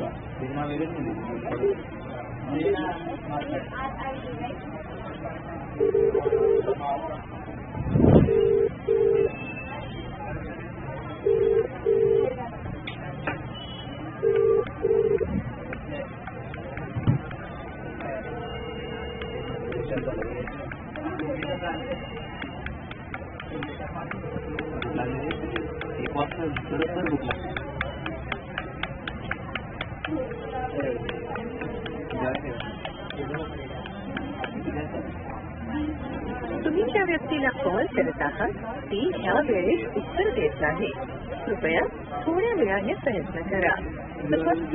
तुम्ही ज्या व्यक्तीला कॉल करत आहात ती ह्या वेळेस उत्तर देत नाही. कृपया थोड्या वेळाने प्रयत्न करा.